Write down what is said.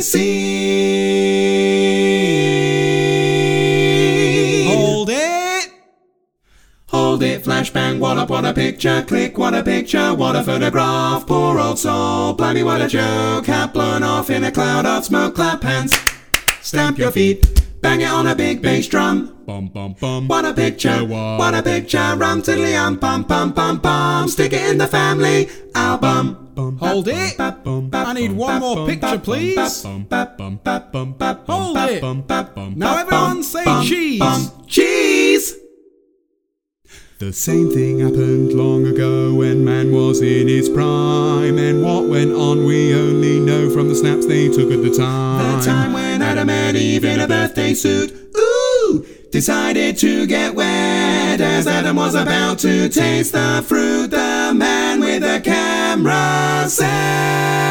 scene. Hold it, flashbang, what a picture, click, what a picture, what a photograph, poor old soul, blimey, what a joke, hat blown off in a cloud of smoke, clap hands, stamp your feet, bang it on a big bass drum, Bum bum bum. what a picture, What? rum tiddly pum pum pum pum, stick it in the family album. Hold it. I need one more picture, please. Hold it. Now everyone say cheese. Cheese! The same thing happened long ago when man was in his prime, and what went on we only know from the snaps they took at the time. The time when Adam and Eve in a birthday suit, ooh, decided to get wet as Adam was about to taste the fruit. The man with the camera said,